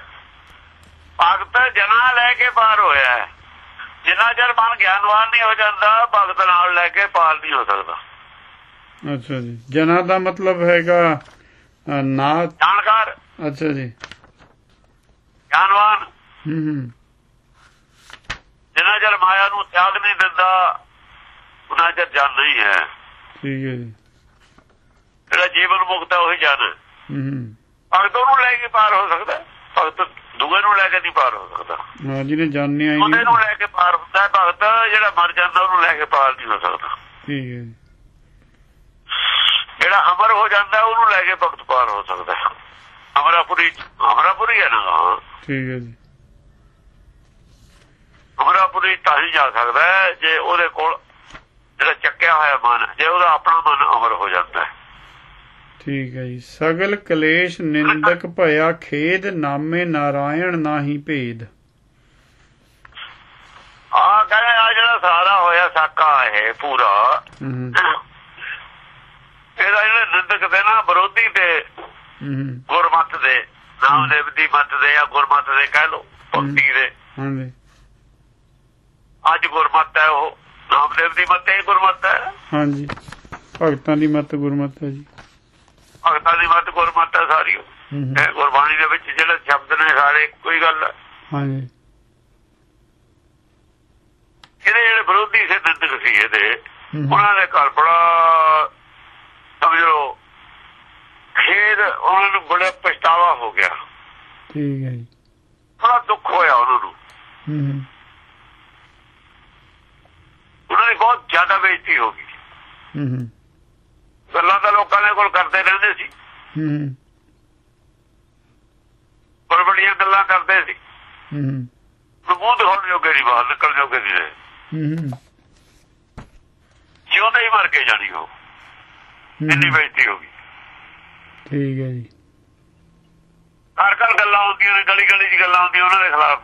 ਭਗਤ ਜਨਾਂ ਲੈ ਕੇ ਪਾਰ ਹੋਇਆ, ਜਿੰਨਾ ਚਿਰ ਮਨ ਗਿਆਨਵਾਨ ਨਹੀਂ ਹੋ ਜਾਂਦਾ ਭਗਤ ਨਾਲ ਲੈ ਕੇ ਪਾਰ ਨਹੀਂ ਹੋ ਸਕਦਾ। ਅੱਛਾ ਜੀ। ਜਨਾਂ ਦਾ ਮਤਲਬ ਹੈਗਾ ਨਾ ਜਾਣਕਾਰ। ਅੱਛਾ ਜੀ। ਗਿਆਨਵਾਨ। ਹੂੰ ਹੂੰ ਜਿੰਨਾ ਚਿਰ ਮਾਇਆ ਨੂੰ ਤਿਆਗ ਨਹੀਂ ਦਿੰਦਾ ਉਹਨਾਂ ਚਿਰ ਜਨ ਨਹੀਂ ਹੈ। ਠੀਕ ਹੈ ਜੀ। ਜਿਹੜਾ ਜੀਵਨ ਮੁਕਤ ਹੈ ਉਹੀ ਜਨ। ਭਗਤ ਉਹਨੂੰ ਲੈ ਕੇ ਪਾਰ ਹੋ ਸਕਦਾ, ਭਗਤ ਦੂਏ ਨੂੰ ਲੈ ਕੇ ਨਹੀਂ ਪਾਰ ਹੋ ਸਕਦਾ। ਹਾਂ ਜਿਹਨੇ ਜਾਣਿਆ ਉਹਦੇ ਨੂੰ ਲੈ ਕੇ ਪਾਰ ਹੁੰਦਾ ਭਗਤ, ਜਿਹੜਾ ਮਰ ਜਾਂਦਾ ਉਹਨੂੰ ਲੈ ਕੇ ਪਾਰ ਨਹੀਂ ਹੋ ਸਕਦਾ। ਠੀਕ ਹੈ ਜੀ। ਜਿਹੜਾ ਅਮਰ ਹੋ ਜਾਂਦਾ ਉਹਨੂੰ ਲੈ ਕੇ ਭਗਤ ਪਾਰ ਹੋ ਸਕਦਾ। ਅਮਰਾਪੁਰੀ ਅਮਰਾਪੁਰੀ ਹੈ ਨਾ। ਠੀਕ ਹੈ ਜੀ। ਅਮਰਾਪੁਰੀ ਤਾਂ ਹੀ ਜਾ ਸਕਦਾ ਜੇ ਉਹਦੇ ਕੋਲ ਜਿਹੜਾ ਚੱਕਿਆ ਹੋਇਆ ਮਨ, ਜੇ ਉਹਦਾ ਆਪਣਾ ਮਨ ਅਮਰ ਹੋ ਜਾਂਦਾ ਹੈ। ਠੀਕ ਹੈ ਜੀ। ਸਗਲ ਕਲੇਸ਼ ਨਿੰਦਕ ਭਇਆ ਖੇਦ, ਨਾਮੇ ਨਾਰਾਇਣ ਨਾਹੀ ਭੇਦ। ਆ ਕਹਿੰਦੇ ਆ ਜਿਹੜਾ ਸਾਰਾ ਹੋਇਆ ਸਾਕਾ ਇਹ ਪੂਰਾ, ਇਹਦਾ ਜਿਹੜੇ ਨਿੰਦਕ ਦੇ ਨਾ ਵਿਰੋਧੀ ਤੇ ਗੁਰਮਤ ਦੇ, ਨਾਮਦੇਵ ਦੀ ਮੱਤ ਦੇ ਜਾਂ ਗੁਰਮਤ ਦੇ ਕਹਿ ਲੋ, ਭਗਤੀ ਦੇ। ਅੱਜ ਗੁਰਮਤ ਹੈ, ਉਹ ਨਾਮਦੇਵ ਦੀ ਮੱਤ ਇਹ ਗੁਰਮਤ ਹੈ। ਹਾਂਜੀ, ਭਗਤਾਂ ਦੀ ਮੱਤ ਗੁਰਮਤ ਹੈ ਜੀ। ਭਗਤਾਂ ਦੀ ਮੱਤ ਗੁਰਮਤ ਹੈ ਸਾਰੀ। ਗੁਰਬਾਣੀ ਦੇ ਵਿੱਚ ਜਿਹੜੇ ਸ਼ਬਦ ਨੇ ਸਾਰੇ ਕੋਈ ਗੱਲ ਹੈ। ਹਾਂਜੀ, ਇਹਦੇ ਜਿਹੜੇ ਵਿਰੋਧੀ ਸੀ ਨਿੰਦਕ ਸੀ ਇਹਦੇ, ਉਹਨਾਂ ਦੇ ਘਰ ਬੜਾ ਸਮਝ ਲਓ ਖੇਦ, ਉਹਨਾਂ ਨੂੰ ਬੜਾ ਪਛਤਾਵਾ ਹੋ ਗਿਆ। ਠੀਕ ਹੈ ਜੀ। ਬੜਾ ਦੁੱਖ ਹੋਇਆ ਉਹਨਾਂ ਨੂੰ। ਉਹਨਾਂ ਦੀ ਬਹੁਤ ਜ਼ਿਆਦਾ ਬੇਇੱਜ਼ਤੀ ਹੋ ਗਈ। ਗੱਲਾਂ ਤਾਂ ਲੋਕਾਂ ਦੇ ਕੋਲ ਕਰਦੇ ਰਹਿੰਦੇ ਸੀ, ਪਰ ਬੜੀਆਂ ਗੱਲਾਂ ਕਰਦੇ ਸੀ, ਮੂੰਹ ਦਿਖਾਉਣ ਜੋਗੇ ਨਹੀਂ, ਬਾਹਰ ਨਿਕਲ ਜੋਗੇ ਨਹੀਂ ਰਹੇ। ਜਿਉਂਦੇ ਹੀ ਮਰ ਕੇ ਜਾਣੀ ਉਹ, ਇੰਨੀ ਬੇਇੱਜ਼ਤੀ ਹੋ ਗਈ। ਠੀਕ ਹੈ ਜੀ। ਘਰ ਘਰ ਗੱਲਾਂ ਹੁੰਦੀਆਂ ਨੇ, ਗਲੀ ਗਲੀ ਚ ਗੱਲਾਂ ਹੁੰਦੀਆਂ ਉਹਨਾਂ ਦੇ ਖਿਲਾਫ।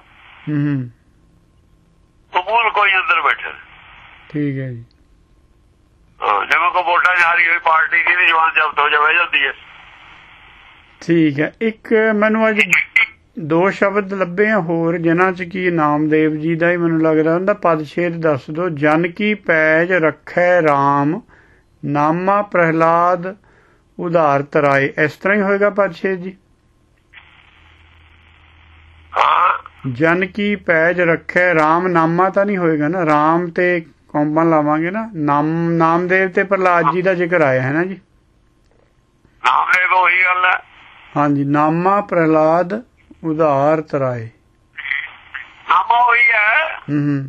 ਕਬੂਲ ਕੋਈ ਅੰਦਰ ਬੈਠੇ। ਠੀਕ ਹੈ ਜੀ। ਹਾਂ, ਜਿਵੇਂ ਕੋਈ ਵੋਟਾਂ ਜਾਰੀ ਹੋਈ ਪਾਰਟੀ ਦੀ ਜਵਾਨ ਜ਼ਬਤ ਹੋ ਜਾਵੇ ਜਾਂਦੀ ਹੈ। ਠੀਕ ਹੈ। ਇੱਕ ਮੈਨੂੰ ਅੱਜ ਦੋ ਸ਼ਬਦ ਲੱਭੇ ਆ ਹੋਰ, ਜਿਨ੍ਹਾਂ ਚ ਕੀ ਨਾਮਦੇਵ ਜੀ ਦਾ ਹੀ ਮੈਨੂੰ ਲੱਗਦਾ ਹੁੰਦਾ। ਪਦਛੇਦ ਦੱਸ ਦੋ। ਜਨ ਕੀ ਪੈਜ ਰੱਖੈ ਰਾਮ, ਨਾਮਾ ਪ੍ਰਹਲਾਦ ਉਧਾਰ ਤਰਾਏ। ਇਸ ਤਰ੍ਹਾਂ ਹੀ ਹੋਏਗਾ ਪਦਛੇਦ ਜੀ। ਜਨ ਕੀ ਪੈਜ ਰੱਖੈ ਰਾਮ, ਨਾਮਾ ਤਾਂ ਨਹੀਂ ਹੋਏਗਾ ਨਾ, ਰਾਮ ਤੇ ਕੌਮਾਂ ਲਾਵਾਂਗੇ ਨਾ। ਨਾਮ ਨਾਮਦੇਵ ਤੇ ਪ੍ਰਹਲਾਦ ਜੀ ਦਾ ਜ਼ਿਕਰ ਆਇਆ ਹੈ ਨਾ ਜੀ। ਨਾਮਦੇਵ ਉਹੀ ਗੱਲ ਹੈ। ਹਾਂਜੀ, ਨਾਮਾ ਪ੍ਰਹਲਾਦ ਉਧਾਰ ਤਰਾਏ, ਨਾਮਾ ਉਹੀ ਹੈ। ਹੂੰ,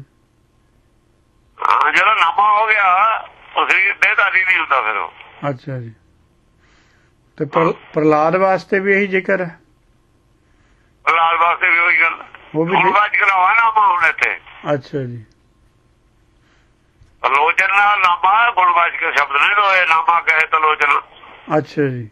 ਜਿਹੜਾ ਨਾਮਾ ਹੋ ਗਿਆ ਉਹ ਸਰੀਰ ਦੇਹਧਾਰੀ ਨਹੀਂ ਹੁੰਦਾ ਫਿਰ ਉਹ। ਅੱਛਾ ਜੀ। ਤੇ ਪ੍ਰਹਲਾਦ ਵਾਸਤੇ ਵੀ ਇਹੀ ਜ਼ਿਕਰ ਹੈ। ਪ੍ਰਹਲਾਦ ਵਾਸਤੇ ਵੀ ਉਹੀ ਗੱਲ, ਉਹ ਵੀ ਬਾਜ ਕਰਾਵਾ ਨਾਮਾ ਹੁਣ ਇੱਥੇ। ਅੱਛਾ ਜੀ। ਤਲੋਚਨ ਨਾਲ ਨਾਮਾ ਗੁਣਵਾਚਕ ਸ਼ਬਦ ਨਹੀਂ ਦੋਏ, ਨਾਮਾ ਕਹੇ ਤਲੋਚਨ। ਅੱਛਾ ਜੀ।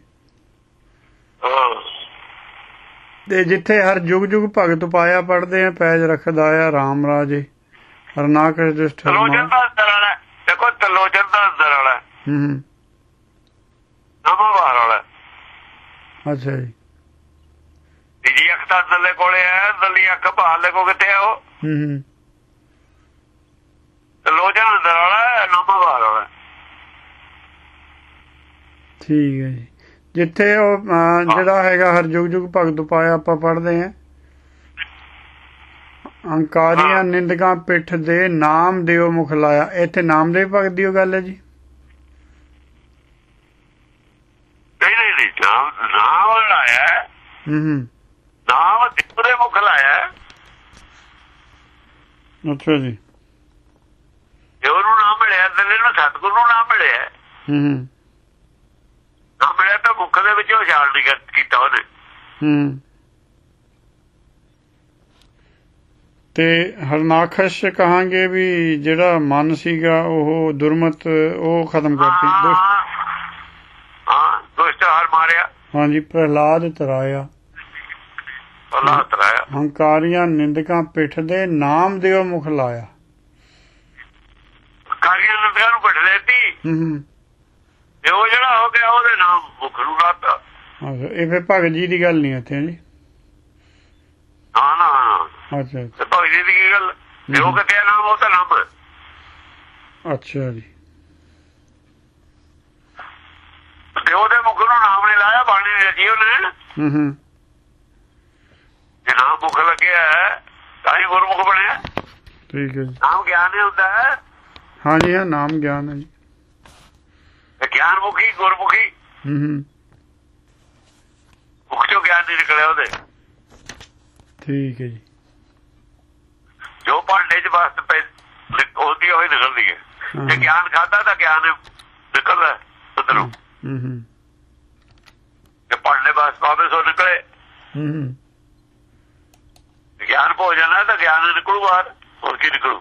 ਤੇ ਜਿੱਥੇ ਹਰ ਜੁਗ ਜੁਗ ਭਗਤ ਪਾਇਆ ਪੜ੍ਹਦੇ ਆ, ਪੈਜ ਰੱਖਦਾ ਆ ਰਾਮ ਰਾਜੇ ਹਰਨਾਕ ਦ੍ਰਿਸ਼ਟ। ਤਲੋਚਨ ਦਾ ਅੰਦਰ ਵਾਲਾ ਦੇਖੋ, ਤਲੋਚਨ ਦਾ ਅੰਦਰ ਵਾਲਾ। ਹੂੰ, ਨਾਮਾ ਬਾਹਰ ਵਾਲਾ। ਅੱਛਾ ਜੀ। ਤੀਜੀ ਅੱਖ ਤਾਂ ਅੰਦਰਲੇ ਕੋਲੇ ਹੈ, ਅੰਦਰਲੀ ਅੱਖ ਬਾਹਰਲੇ ਕੋ ਕਿੱਥੇ ਆ ਉਹ? ਹੂੰ, ਤਲੋਚਨ ਅੰਦਰ ਵਾਲਾ, ਨਾਮਾ ਬਾਹਰ ਵਾਲਾ। ਠੀਕ ਹੈ ਜੀ। ਜਿੱਥੇ ਉਹ ਜਿਹੜਾ ਹੈਗਾ ਹਰ ਜੁਗ ਜੁਗ ਭਗਤ ਪਾਇਆ ਆਪਾਂ ਪੜ੍ਹਦੇ ਹਾਂ, ਅੰਕਾਰੀਆਂ ਨਿੰਦਕਾਂ ਪਿੱਠ ਦੇ ਨਾਮ ਦਿਓ ਮੁਖ ਲਾਇਆ, ਇੱਥੇ ਨਾਮਦੇਵ ਭਗਤ ਦੀ ਉਹ ਗੱਲ ਹੈ ਜੀ। ਨਹੀਂ ਨਹੀਂ ਨਹੀਂ, ਨਾਮ ਨਾਮ ਲਾਇਆ। ਹੂੰ, ਨਾਮ ਦਿਓ ਦੇ ਮੁਖ ਲਾਇਆ। ਅੱਛਾ ਜੀ। ਦਿਓ ਨੂੰ ਨਾਮ ਮਿਲਿਆ, ਦਿਲ ਨੂੰ ਸਤਿਗੁਰੂ ਨੂੰ ਨਾਮ ਮਿਲਿਆ। ਹੂੰ, ਮਿਲਿਆ ਤਾਂ ਮੁੱਖ ਦੇ ਵਿੱਚ ਉਛਾਲ ਨਹੀਂ ਕੀਤਾ ਉਹਨੇ। ਹੂੰ, ਤੇ ਹਰਨਾਖਸ਼ ਕਹਾਂਗੇ ਵੀ ਜਿਹੜਾ ਮਨ ਸੀਗਾ ਉਹ ਦੁਰਮਤ, ਉਹ ਖਤਮ ਕਰਤੀ। ਹਾਂ, ਦੁਸ਼ਟ ਹਰ ਮਾਰਿਆ। ਹਾਂਜੀ, ਪ੍ਰਹਲਾਦ ਤਰਾਇਆ। ਪ੍ਰਹਲਾਦ ਤਰਾਇਆ। ਹੰਕਾਰੀਆਂ ਨਿੰਦਕਾਂ ਪਿੱਠ ਦੇ ਨਾਮ ਦਿਓ ਮੁਖ ਲਾਇਆ। ਹੰਕਾਰੀਆਂ ਨਿੰਦਕਾਂ ਨੂੰ ਪਿੱਠ ਦੇਤੀ। ਹੂੰ, ਤੇ ਉਹ ਜਿਹੜਾ ਹੋ ਗਿਆ ਉਹਦੇ ਨਾਮ ਮੁੱਖ ਨੂੰ ਲਾਤਾ। ਇਹ ਫਿਰ ਭਗਤ ਜੀ ਦੀ ਗੱਲ ਨਹੀਂ ਇੱਥੇ ਜੀ। ਹਾਂ ਨਾ। ਅੱਛਾ, ਭਗਤ ਜੀ ਦੀ ਕੀ ਗੱਲ? ਤੇ ਉਹ ਕਿੱਥੇ ਨਾਮ, ਉਹ ਤਾਂ ਨਾਮ। ਅੱਛਾ ਜੀ। ਤੇ ਉਹਦੇ ਮੁੱਖ ਨੂੰ ਨਾਮ ਨਹੀਂ ਲਾਇਆ, ਬਾਣੀ ਨੇ ਜੀ ਉਹਨੇ। ਹੂੰ ਹੂੰ, ਜੇ ਨਾਮ ਮੁੱਖ ਲੱਗਿਆ ਤਾਂ ਹੀ ਗੁਰਮੁਖ ਬਣਿਆ। ਠੀਕ ਹੈ ਜੀ। ਨਾਮ ਗਿਆਨ ਹੀ ਹੁੰਦਾ ਹੈ। ਹਾਂਜੀ ਹਾਂ, ਨਾਮ ਗਿਆਨ ਹੈ ਜੀ। ਗਿਆਨ ਮੁਖੀ ਗੁਰਮੁਖੀ। ਹੂੰ, ਮੁਖ ਚੋਂ ਗਿਆਨ ਨਹੀਂ ਨਿਕਲਿਆ ਉਹਦੇ। ਠੀਕ ਹੈ ਜੀ। ਜੋ ਭਾਂਡੇ ਚ ਵਸਤ ਪੈ ਹੁੰਦੀ ਹੋਈ ਨਿਕਲਦੀ ਹੈ। ਜੇ ਗਿਆਨ ਖਾਦਾ ਤਾਂ ਗਿਆਨ ਨਿਕਲਦਾ ਅੰਦਰੋਂ, ਜੇ ਪੜ੍ਹਨੇ ਬਸ ਪਾਵੇ ਸੋ ਨਿਕਲੇ। ਗਿਆਨ ਭੋਜਨ ਹੈ ਤਾਂ ਗਿਆਨ ਨਿਕਲੂ ਬਾਹਰ, ਹੋਰ ਕੀ ਨਿਕਲੂ।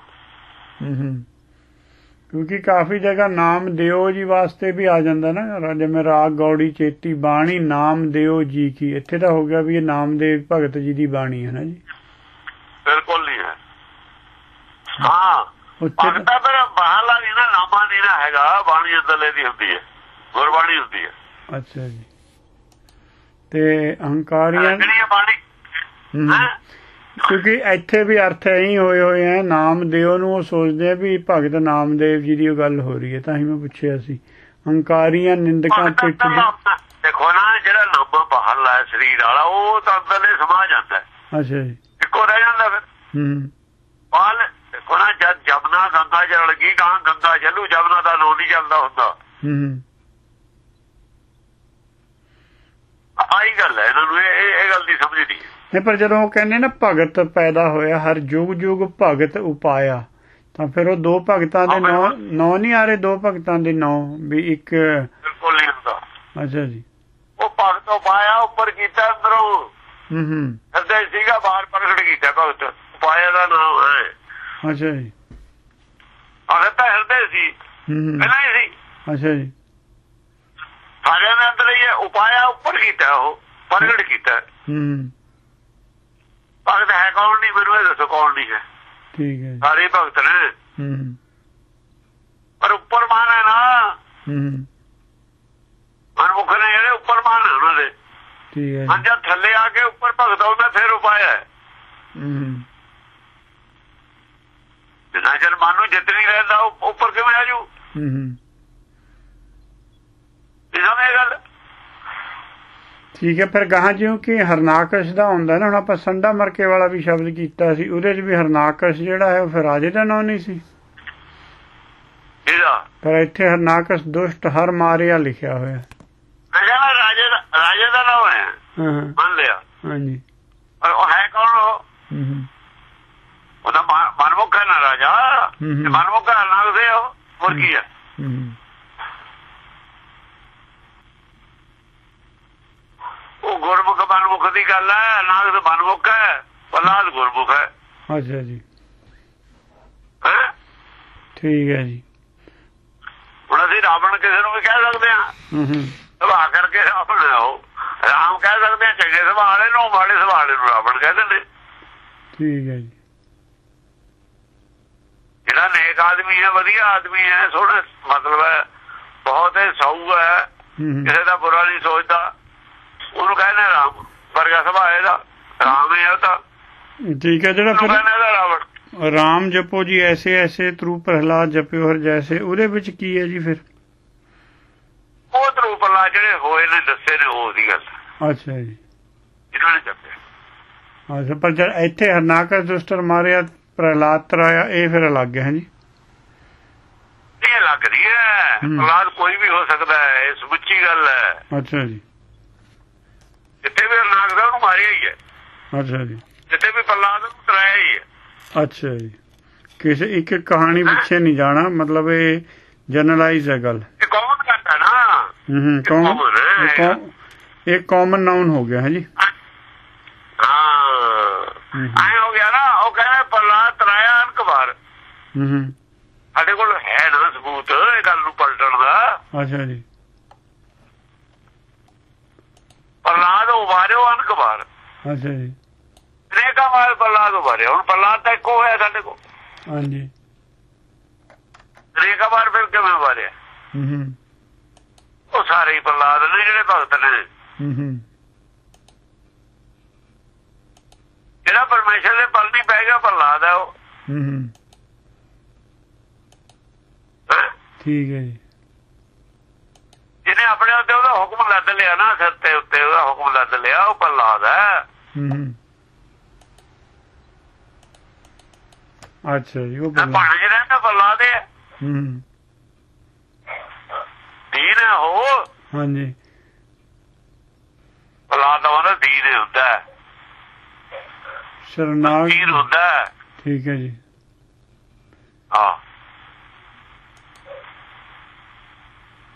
ਕਿਉਂਕਿ ਕਾਫੀ ਜਗ੍ਹਾ ਨਾਮ ਦਿਓ ਜੀ ਵਾਸਤੇ ਵੀ ਆ ਜਾਂਦਾ ਨਾ, ਜਿਵੇਂ ਰਾਗ ਗੌੜੀ ਚੇਤੀ ਬਾਣੀ ਨਾਮ ਦਿਓ ਜੀ ਕੀ, ਇੱਥੇ ਤਾਂ ਹੋ ਗਿਆ ਵੀ ਇਹ ਨਾਮਦੇਵ ਭਗਤ ਜੀ ਦੀ ਬਾਣੀ ਹੈ ਨਾ ਜੀ। ਬਿਲਕੁਲ ਨਹੀਂ ਹੈ। ਹਾਂ ਭਗਤਾਂ ਫਿਰ ਬਾਹਰਲਾ ਨਹੀਂ ਨਾ, ਨਾਮਾ ਨਹੀਂ ਨਾ ਹੈਗਾ, ਬਾਣੀ ਅੰਦਰਲੇ ਦੀ ਹੁੰਦੀ ਹੈ, ਗੁਰਬਾਣੀ ਹੁੰਦੀ ਹੈ। ਅੱਛਾ ਜੀ। ਤੇ ਅਹੰਕਾਰੀਆਂ ਬਾਣੀ, ਕਿਉਂਕਿ ਇੱਥੇ ਵੀ ਅਰਥ ਇਹੀ ਹੋਏ ਹੋਏ ਆ, ਨਾਮਦੇਵ ਨੂੰ ਉਹ ਸੋਚਦੇ ਆ ਵੀ ਭਗਤ ਨਾਮਦੇਵ ਜੀ ਦੀ ਗੱਲ ਹੋ ਰਹੀ ਹੈ, ਤਾਂ ਹੀ ਮੈਂ ਪੁੱਛਿਆ ਸੀ। ਹੰਕਾਰੀਆਂ ਨਿੰਦਕਾਂ ਪਿੱਠ ਦੇਖੋ ਨਾ, ਜਿਹੜਾ ਨਾਮਾ ਬਾਹਰ ਲਾਇਆ ਸਰੀਰ ਵਾਲਾ ਉਹ ਤਾਂ ਅੰਦਰਲੇ ਸਮਾ ਜਾਂਦਾ। ਅੱਛਾ ਜੀ। ਇੱਕੋ ਰਹਿ ਜਾਂਦਾ ਫਿਰ। ਹੂੰ ਬਾਲ ਦੇਖੋ ਨਾ, ਜਦ ਜਮਨਾ ਗੰਗਾ ਚ ਰਲ ਗਈ, ਗਾਂ ਗੰਗਾ ਚੱਲੂ, ਜਮਨਾ ਦਾ ਨੋ ਨਹੀਂ ਚੱਲਦਾ ਹੁੰਦਾ। ਹੂੰ ਆਹੀ ਗੱਲ ਹੈ ਇਹਨਾਂ ਨੂੰ, ਇਹ ਗੱਲ ਦੀ ਸਮਝਦੀ ਨਹੀਂ। ਪਰ ਜਦੋਂ ਉਹ ਕਹਿੰਦੇ ਨਾ ਭਗਤ ਪੈਦਾ ਹੋਇਆ, ਹਰ ਯੁਗ ਯੁਗ ਭਗਤ ਉਪਾਇਆ, ਤਾਂ ਫਿਰ ਉਹ ਦੋ ਭਗਤਾਂ ਦੇ ਨਾਂ ਨਾਂ ਨਹੀਂ ਆ ਰਹੇ, ਦੋ ਭਗਤਾਂ ਦੇ ਨਾਂ ਵੀ ਇੱਕ ਬਿਲਕੁਲ ਨਹੀਂ ਹੁੰਦਾ। ਅੱਛਾ ਜੀ। ਉਹ ਭਗਤ ਉਪਾਇਆ ਉੱਪਰ ਕੀਤਾ ਅੰਦਰੋਂ, ਹੂੰ ਹੂੰ ਹਿਰਦੇ ਸੀਗਾ, ਬਾਹਰ ਪ੍ਰਗਟ ਕੀਤਾ ਭਗਤ ਉਪਾਇਆ ਦਾ ਨਾਮ ਹੈ। ਅੱਛਾ ਜੀ। ਭਗਤ ਤਾਂ ਹਿਰਦੇ ਸੀ ਪਹਿਲਾਂ ਹੀ ਸੀ। ਅੱਛਾ ਜੀ। ਸਾਰਿਆਂ ਦੇ ਅੰਦਰ ਹੀ ਹੈ, ਉਪਾਇਆ ਉੱਪਰ ਕੀਤਾ, ਉਹ ਪ੍ਰਗਟ ਕੀਤਾ। ਹੂੰ ਭਗਤ ਹੈ ਕੌਣ? ਨਹੀਂ, ਮੈਨੂੰ ਇਹ ਦੱਸੋ ਕੌਣ ਨਹੀਂ ਹੈ। ਠੀਕ ਹੈ। ਸਾਰੇ ਭਗਤ ਨੇ, ਹੂੰ ਪਰ ਉੱਪਰ ਮਾਨ ਹੈ ਨਾ। ਹੂੰ ਮਨਮੁਖ ਨੇ ਜਿਹੜੇ ਉੱਪਰ ਮਾਨ ਹੈ ਉਹਨਾਂ ਦੇ। ਠੀਕ ਹੈ। ਹਾਂ ਜਦ ਥੱਲੇ ਆ ਕੇ ਉੱਪਰ ਭਗਤ ਆਉਂਦਾ ਫਿਰ ਉਪਾਇਆ ਹੈ। ਹੂੰ ਜਿੰਨਾ ਚਿਰ ਮਨ ਨੂੰ ਜਿੱਤ ਨਹੀਂ ਰਹਿੰਦਾ ਉੱਪਰ ਕਿਵੇਂ ਆ ਜੂ? ਹੂੰ ਇਹ ਗੱਲ ਠੀਕ ਹੈ। ਫਿਰ ਗਾਹਾਂ ਜਿਉਂ ਕਿ ਹਰਨਾਕਸ਼ ਦਾ ਹੁੰਦਾ ਨਾ, ਹੁਣ ਆਪਾਂ ਸੰਡਾ ਮਰਕੇ ਵਾਲਾ ਵੀ ਸ਼ਬਦ ਕੀਤਾ ਸੀ, ਉਹਦੇ 'ਚ ਵੀ ਹਰਨਾਕਸ਼ ਜਿਹੜਾ ਹੈ ਉਹ ਫਿਰ ਰਾਜੇ ਦਾ ਨਾਂ ਨਹੀਂ ਸੀ ਇਹਦਾ, ਪਰ ਇੱਥੇ ਹਰਨਾਕਸ਼ ਦੁਸ਼ਟ ਹਰ ਮਾਰਿਆ ਲਿਖਿਆ ਹੋਇਆ। ਰਾਜੇ ਦਾ ਰਾਜੇ ਦਾ ਨਾਮ ਹੈ, ਮੰਨ ਲਿਆ। ਹਾਂਜੀ। ਪਰ ਉਹ ਹੈ ਕੌਣ? ਉਹ ਉਹਦਾ ਮਨਮੁਖ ਹੈ ਨਾ ਰਾਜਾ, ਮਨਮੁਖ ਹਰਨਾਕਸ਼ ਹੈ, ਉਹ ਹੋਰ ਕੀ ਹੈ? ਉਹ ਗੁਰਮੁਖ ਮਨਮੁਖ ਦੀ ਗੱਲ ਹੈ, ਨਾਨਕ ਮਨਮੁਖ ਹੈ, ਪ੍ਰਹਲਾਦ ਗੁਰਮੁਖ ਹੈ। ਅੱਛਾ ਜੀ। ਠੀਕ ਹੈ ਜੀ। ਹੁਣ ਅਸੀਂ ਰਾਵਣ ਕਿਸੇ ਨੂੰ ਵੀ ਕਹਿ ਸਕਦੇ ਹਾਂ, ਸੁਭਾਅ ਕਰਕੇ ਰਾਵਣ ਹੈ ਉਹ। ਰਾਮ ਕਹਿ ਸਕਦੇ ਹਾਂ ਚੰਗੇ ਸੁਭਾਅ ਵਾਲੇ ਨੂੰ, ਮਾੜੇ ਸੁਭਾਅ ਵਾਲੇ ਨੂੰ ਰਾਵਣ ਕਹਿ ਦਿੰਦੇ। ਠੀਕ ਹੈ ਜੀ। ਜਿਹੜਾ ਨੇਕ ਆਦਮੀ ਹੈ, ਵਧੀਆ ਆਦਮੀ ਹੈ, ਸੋਹਣਾ ਮਤਲਬ ਹੈ, ਬਹੁਤ ਸਾਊ ਹੈ, ਕਿਸੇ ਦਾ ਬੁਰਾ ਨਹੀਂ ਸੋਚਦਾ, ਉਹਨੂੰ ਕਹਿੰਦੇ ਰਾਮ ਵਰਗਾ ਸੁਭਾਅ ਇਹਦਾ, ਰਾਮ ਹੈ ਉਹ ਤਾਂ। ਠੀਕ ਹੈ। ਜਿਹੜਾ ਫਿਰ ਰਾਮ ਜਪੋ ਜੀ ਐਸੇ ਐਸੇ ਤਰੂ ਪ੍ਰਹਲਾਦ ਜਪਿਓ ਹਰ ਜੈਸੇ, ਉਹਦੇ ਵਿੱਚ ਕੀ ਹੈ ਜੀ ਫਿਰ? ਉਹ ਤਰੂ ਪ੍ਰਹਲਾਦ ਜਿਹੜੇ ਹੋਏ ਨੇ ਦੱਸੇ ਨੇ ਉਹਦੀ ਗੱਲ। ਅੱਛਾ ਜੀ। ਇਹਨਾਂ ਨੇ ਜਪਿਆ। ਅੱਛਾ। ਪਰ ਜਦ ਇੱਥੇ ਹਰਨਾਕਸ਼ ਦੁਸ਼ਟਰ ਮਾਰਿਆ, ਪ੍ਰਹਲਾਦ ਤਰਾਇਆ, ਇਹ ਫਿਰ ਅਲੱਗ ਹੈ ਜੀ। ਇਹ ਅਲੱਗ ਨਹੀਂ ਹੈ, ਪ੍ਰਹਲਾਦ ਕੋਈ ਵੀ ਹੋ ਸਕਦਾ ਹੈ, ਇਹ ਸਮੁੱਚੀ ਗੱਲ ਹੈ। ਅੱਛਾ ਜੀ। ਜਿੱਥੇ ਵੀ ਹਰਨਾਕਸ਼ ਉਹਨੂੰ ਮਾਰਿਆ ਹੀ ਹੈ। ਅੱਛਾ ਜੀ। ਜਿੱਥੇ ਵੀ ਪ੍ਰਹਲਾਦ ਨੂੰ ਤਰਾਇਆ ਹੀ ਹੈ। ਅੱਛਾ ਜੀ। ਕਿਸੇ ਇੱਕ ਕਹਾਣੀ ਪਿੱਛੇ ਨਹੀਂ ਜਾਣਾ, ਮਤਲਬ ਇਹ ਜਨਰਲਾਈਜ਼ ਹੈ ਗੱਲ। ਇਹ ਕਾਮਨ ਕਰਦਾ ਨਾ। ਹੂੰ ਕਾਮਨ, ਇਹ ਕਾਮਨ ਨਾਉਨ ਹੋ ਗਿਆ ਹੈ ਜੀ। ਹਾਂ ਐ ਹੋ ਗਿਆ ਨਾ। ਉਹ ਕਹਿੰਦੇ ਪ੍ਰਹਲਾਦ ਤਰਾਇਆ ਅਨਕ ਵਾਰ। ਹੂੰ ਸਾਡੇ ਕੋਲ ਹੈ ਨਾ ਸਬੂਤ ਇਹ ਗੱਲ ਨੂੰ ਪਲਟਣ ਦਾ। ਅੱਛਾ ਜੀ। ਪ੍ਰਹਲਾਦ ਉਭਾਰਿਓ ਅਨਕ ਵਾਰ। ਅੱਛਾ ਜੀ। ਅਨੇਕਾਂ ਵਾਰ ਪ੍ਰਹਲਾਦ ਉਭਾਰਿਆ। ਹੁਣ ਪ੍ਰਹਲਾਦ ਤਾਂ ਇੱਕੋ ਹੋਇਆ ਸਾਡੇ ਕੋਲ। ਹਾਂਜੀ। ਅਨੇਕਾਂ ਵਾਰ ਫਿਰ ਕਿਵੇਂ ਉਭਾਰਿਆ? ਹੂੰ ਉਹ ਸਾਰੇ ਹੀ ਪ੍ਰਹਲਾਦ ਨੇ ਜਿਹੜੇ ਭਗਤ ਨੇ। ਹੂੰ ਜਿਹੜਾ ਪਰਮੇਸ਼ਰ ਦੇ ਪਲ ਨਹੀਂ ਪੈ ਗਿਆ ਪ੍ਰਹਲਾਦ ਹੈ ਉਹ। ਹੂੰ ਠੀਕ ਹੈ ਜੀ। ਜਿਹਨੇ ਆਪਣੇ ਉੱਤੇ ਉਹਦਾ ਹੁਕਮ ਲੱਦ ਲਿਆ ਨਾ, ਸਿਰ ਤੇ ਉੱਤੇ ਉਹਦਾ ਹੁਕਮ ਲੱਦ ਲਿਆ, ਉਹ ਪ੍ਰਹਲਾਦ ਹੈ। ਹੂੰ ਅੱਛਾ ਜੀ। ਉਹ ਪਾਣੀ ਚ ਰਹਿੰਦਾ ਪ੍ਰਹਲਾਦ ਹੈ। ਹੂੰ ਦੀਨ ਹੈ ਉਹ। ਹਾਂਜੀ। ਪ੍ਰਹਲਾਦ ਦਾ ਮਤਲਬ ਦੀਨ ਹੁੰਦਾ, ਸ਼ਰਨਾਗਤ ਹੁੰਦਾ। ਠੀਕ ਹੈ ਜੀ। ਹਾਂ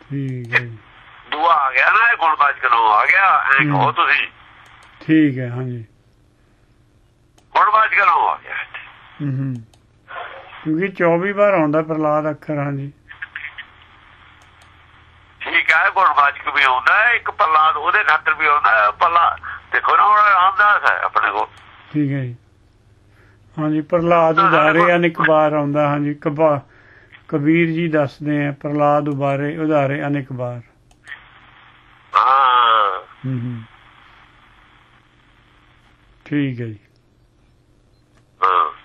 ਠੀਕ ਹੈ ਜੀ। ਦੂਆ ਆ ਗਿਆ ਨਾ, ਇਹ ਗੁਣਵਾਚਕ ਨਾਮ ਆ ਗਿਆ, ਐ ਕਹੋ ਤੁਸੀਂ। ਠੀਕ ਹੈ, ਹਾਂਜੀ ਗੁਣਵਾਚਕ ਨਾਮ ਆ ਗਿਆ। ਹੂੰ, ਕਿਉਂਕਿ ਚੌਵੀ ਵਾਰ ਆਉਂਦਾ ਪ੍ਰਹਲਾਦ ਅੱਖਰ। ਹਾਂਜੀ ਠੀਕ ਹੈ, ਗੁਣਵਾਚਕ ਵੀ ਆਉਂਦਾ, ਇੱਕ ਪ੍ਰਹਲਾਦ ਉਹਦੇ ਖਾਤਰ ਵੀ ਆਉਂਦਾ। ਪ੍ਰਹਲਾਦ ਦੇਖੋ ਨਾ, ਹੁਣ ਰਾਮਦਾਸ ਹੈ ਆਪਣੇ ਕੋਲ। ਠੀਕ ਹੈ ਜੀ, ਹਾਂਜੀ ਪ੍ਰਹਲਾਦ ਉਧਾਰੇ ਅਨੇਕ ਵਾਰ ਆਉਂਦਾ। ਹਾਂਜੀ ਕਬਾ ਕਬੀਰ ਜੀ ਦੱਸਦੇ ਆ, ਪ੍ਰਹਲਾਦ ਉਬਾਰੇ ਉਧਾਰੇ ਅਨੇਕ ਵਾਰ। ਹਾਂ ਹੂੰ ਹੂੰ, ਠੀਕ ਹੈ ਜੀ।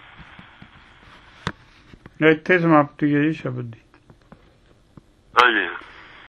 ਇੱਥੇ ਸਮਾਪਤੀ ਹੈ ਜੀ ਸ਼ਬਦ ਦੀ। ਹਾਂਜੀ।